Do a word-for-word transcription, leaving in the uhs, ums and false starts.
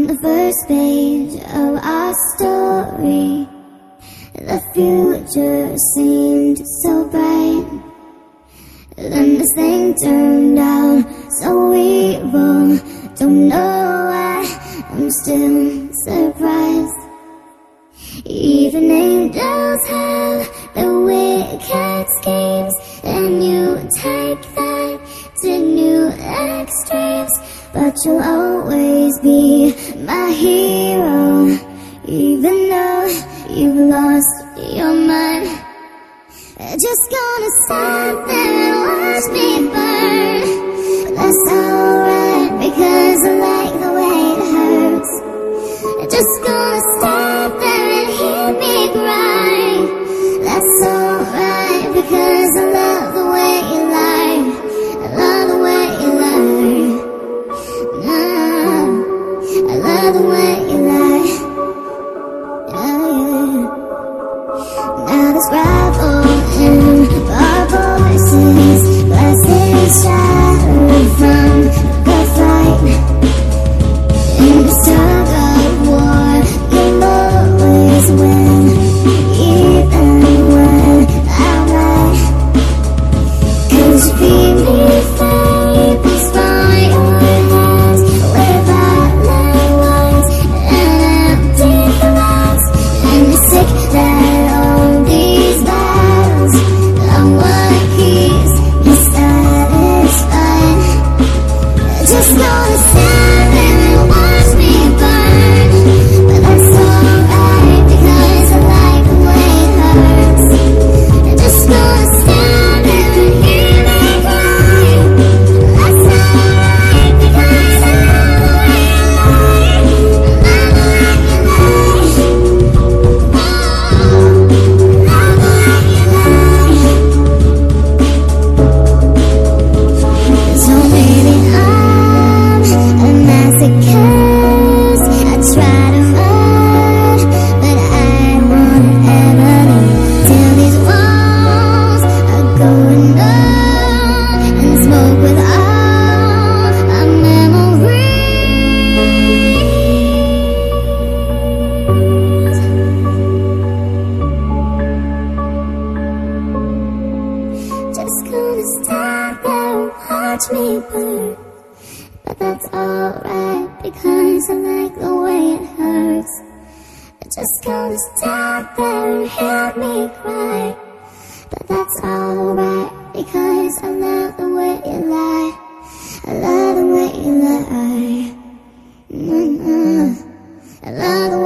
On the first page of our story, the future seemed so bright. Then this thing turned out so evil. Don't know why, I'm still surprised. Even angels have their wicked schemes, and you take that to new extremes. But you'll always be my hero, even though you've lost your mind. Just gonna stand there and watch me burn. But that's alright, because I like the way it hurts. Just gonna stand there and hear me cry. That's alright, because I love the way you lie. I love the way you lie. No, I love the way you lie. Yeah, yeah. Now this rival in our voices, glasses shattered from the fight. In this tug of war, you'll always win, even when I'm right. Cause you feed me fables from your hands, without red wines and empty glass. And you're sick that all these battles are what keeps me satisfied. Just gonna stand there and watch me burn. But that's alright, because I like the way it hurts. Just gonna stand there and hear me cry. That's alright, because I love the way you lie. I love the way you lie. Love the way you lie. So maybe I'm a masochist. I try to run, but I won't ever leave till these walls are going numb and smoke with all our memories. Just gonna stand there and watch me burn. But that's alright, because I like the way it hurts. Just gonna stand there and hear me cry. But that's alright, because I love the way you lie. I love the way you lie. Mm-hmm. I love the way